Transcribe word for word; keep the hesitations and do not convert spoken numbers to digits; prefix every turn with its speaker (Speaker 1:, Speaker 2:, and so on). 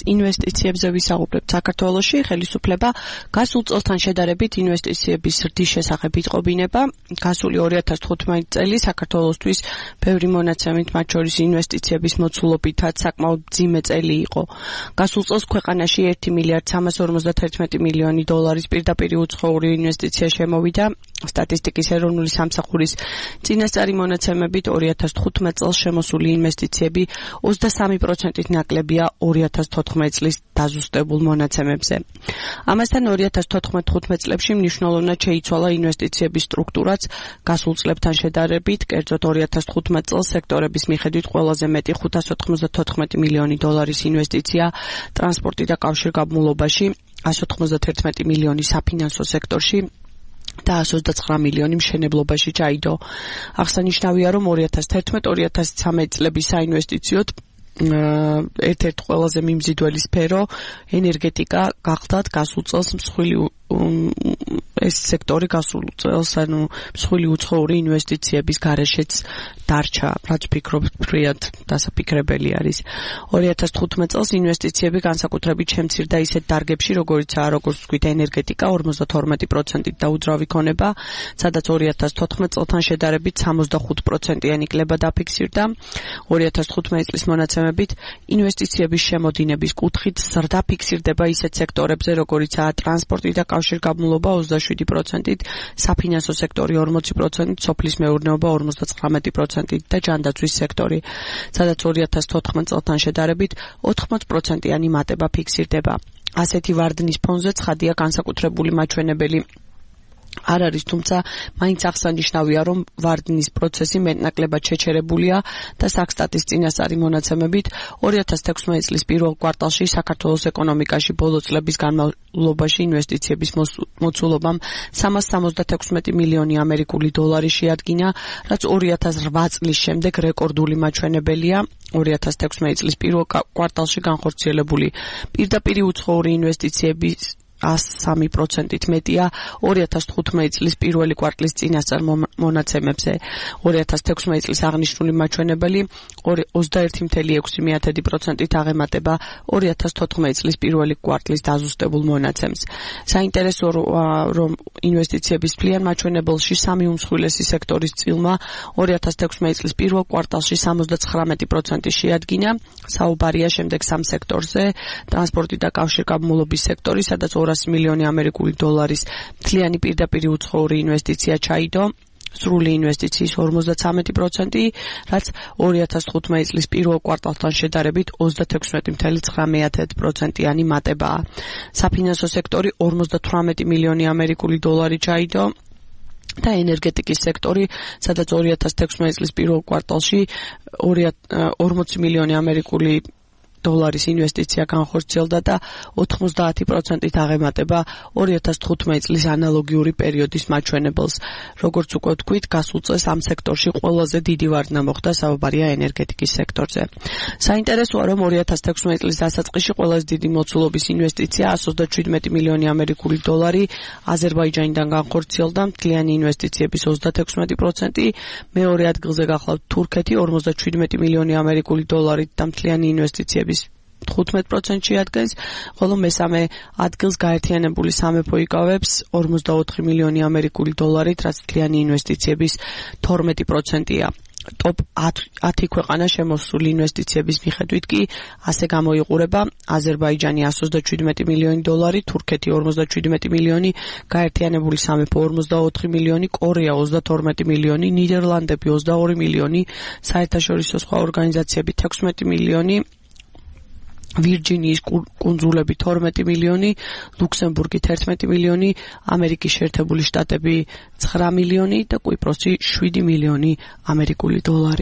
Speaker 1: ინვესტიციებზე ვისაუბრებთ საქართველოში, ხელისუფლება გასულ წელთან შედარებით ინვესტიციების ზრდის შესახებ იტყობინება. გასული ორი ათას თხუთმეტი წელი საქართველოსთვის ბევრი მონაცემით, მათ შორის ინვესტიციების მოცულობითაც საკმაოდ მძიმე წელი იყო. გასულ წელს ქვეყანაში ერთი მილიარდი სამას ორმოცდათერთმეტი მილიონი დოლარის პირდაპირ უცხოური ინვესტიცია შემოვიდა. სტატისტიკის ეროვნული სამსახურის წინასწარი მონაცემებით ორი ათას თხუთმეტ წელს შემოსული ინვესტიციები ოცდასამი პროცენტით ნაკლებია ორი ათას თოთხმეტ წლის დაზუსტებულ მონაცემებზე. ამასთან ორი ათას თოთხმეტ თხუთმეტ წლებში მნიშვნელოვნად შეიცვალა ინვესტიციების სტრუქტურაც გასულ წლებთან შედარებით, კერძოდ ორი ათას თხუთმეტ წელს სექტორების მიხედვით ყველაზე მეტი ხუთას ოთხმოცდათოთხმეტი მილიონი დოლარის ინვესტიცია ტრანსპორტი და კავშირგაბმულობაში, ათას ოთხმოცდათერთმეტი მილიონი საფინანსო სექტორში და ათას ოცდაცხრა მილიონი მშენებლობაში ჩაიდო. აღსანიშნავია, რომ ორი ათას თერთმეტ ორი ათას ცხრამეტ წლების საინვესტიციოდ ერთ-ერთი ყველაზე მიმზიდველი სფერო ენერგეტიკა გახდათ გასულ წელს მსხვილი ეს სექტორი გასულ წელს ანუ მსხვილი უცხოური ინვესტიციების გარეშეც დარჩა, რაც ვფიქრობ ფრიად დასაფიქრებელი არის. ორი ათას თხუთმეტ წელს ინვესტიციები განსაკუთრებით შემცირდა ისეთ დარგებში, როგორიცაა როგორც ვთქვით ენერგეტიკა ორმოცდათორმეტი პროცენტით დაუძრავი ქონება, სადაც ორი ათას თოთხმეტ წელთან შედარებით სამოცდახუთ პროცენტიანი კლება დაფიქსირდა. ორი ათას თხუთმეტ წლის მონაცემებით ინვესტიციების შემოდინების კუთხით ზრდა ფიქსირდება ისეთ სექტორებზე, როგორიცაა ტრანსპორტი და კავშირგაბმულობა ოცდაშვიდი პროცენტით, საფინანსო სექტორი ორმოცი პროცენტით, სოფლის მეურნეობა ორმოცდაცხრამეტი პროცენტით და ჯანდაცვის სექტორი, სადაც ორი ათას თოთხმეტ წელთან შედარებით ოთხმოც პროცენტიანი მატება ფიქსირდება. ასეთი ვარდნის ფონზე ცხადია განსაკუთრებული მაჩვენებელი არ არის, თუმცა მაინც აღსანიშნავია, რომ ვარდნის პროცესი მეტნაკლებად შეჩერებულია და საქსტატის წინასწარი მონაცემებით ორი ათას თექვსმეტ წლის პირველ კვარტალში საქართველოს ეკონომიკაში ბოლო წლების განმავლობაში ინვესტიციების მოცულობამ სამას სამოცდათექვსმეტი მილიონი ამერიკული დოლარი შეადგინა, რაც ორი ათას რვა წლის შემდეგ რეკორდული მაჩვენებელია. ორი ათას თექვსმეტ წლის პირველ კვარტალში განხორციელებული პირდაპირ უცხოური ინვესტიციების ას სამი პროცენტით მეტია ორი ათას თხუთმეტ წლის პირველი კვარტლის წინასწარ მონაცემებზე. ორი ათას თექვსმეტ წლის აღნიშნული მაჩვენებელი ოცდაერთი целых ექვსი პროცენტით აღემატება ორი ათას თოთხმეტ წლის პირველი კვარტლის დაზუსტებულ მონაცემს. საინტერესოა, რომ ინვესტიციების მთლიან მაჩვენებელში სამი უმსხვილესი სექტორის წილმა ორი ათას თექვსმეტ წლის პირველ კვარტალში სამოცდაცხრამეტი პროცენტი შეადგინა. საუბარია შემდეგ სამ სექტორზე: ტრანსპორტი და კავშირგაბმულობის სექტორი, სადაც ორასი მილიონი ამერიკული დოლარის მთლიანი პირდაპირ უცხოური ინვესტიცია ჩაიდო. სრული ინვესტიციის ორმოცდაცამეტი პროცენტი, რაც ორი ათას თხუთმეტ წლის პირველ კვარტალთან შედარებით ოცდათექვსმეტი целых ცხრამეტ პროცენტიანი მატებაა. საფინანსო სექტორი ორმოცდათვრამეტი მილიონი ამერიკული დოლარი ჩაიდო და ენერგეტიკის სექტორი, სადაც ორი ათას თექვსმეტ წლის პირველ კვარტალში ორმოცი მილიონი ამერიკული დოლარის ინვესტიცია განხორციელდა და ოთხმოცდაათი პროცენტით აღემატება ორი ათას თხუთმეტ წლის ანალოგიური პერიოდის მაჩვენებელს. როგორც უკვე ვთქვით, გასულ წელს ამ სექტორში ყველაზე დიდი ვარდნა მოხდა, საუბარია ენერგეტიკის სექტორზე. საინტერესოა, რომ ორი ათას თექვსმეტ წლის დასაწყისში ყველაზე დიდი მოცულობის ინვესტიცია ათას ოცდაშვიდმეტი მილიონი ამერიკული დოლარი აზერბაიჯანიდან განხორციელდა, მთლიანი ინვესტიციების ოცდათექვსმეტი პროცენტი, მეორე ადგილზე გახლავთ თურქეთი ორმოცდაშვიდმეტი მილიონი ამერიკული დოლარით და მთლიანი ინვესტიციების თხუთმეტ პროცენტს შეადგენს, ხოლო მესამე ადგილს გაერთიანებული სამეფო იკავებს ორმოცდაოთხი მილიონი ამერიკული დოლარით, რაც მთლიანი ინვესტიციების თორმეტი პროცენტია. ტოპ ათი ქვეყანა შემოსული ინვესტიციების მიხედვით კი ასე გამოიყურება: აზერბაიჯანი ათას ოცდაშვიდმეტი მილიონი დოლარი, თურქეთი ორმოცდაშვიდმეტი მილიონი, გაერთიანებული სამეფო ორმოცდაოთხი მილიონი, კორეა ოცდათორმეტი მილიონი, ნიდერლანდები ოცდაორი მილიონი, საერთაშორისო სხვა ორგანიზაციები თექვსმეტი მილიონი, ვირჯინიის კუნძულები თორმეტი მილიონი, ლუქსემბურგი თერთმეტი მილიონი, ამერიკის შეერთებული შტატები ცხრა მილიონი და კვიპროსი შვიდი მილიონი ამერიკული დოლარი.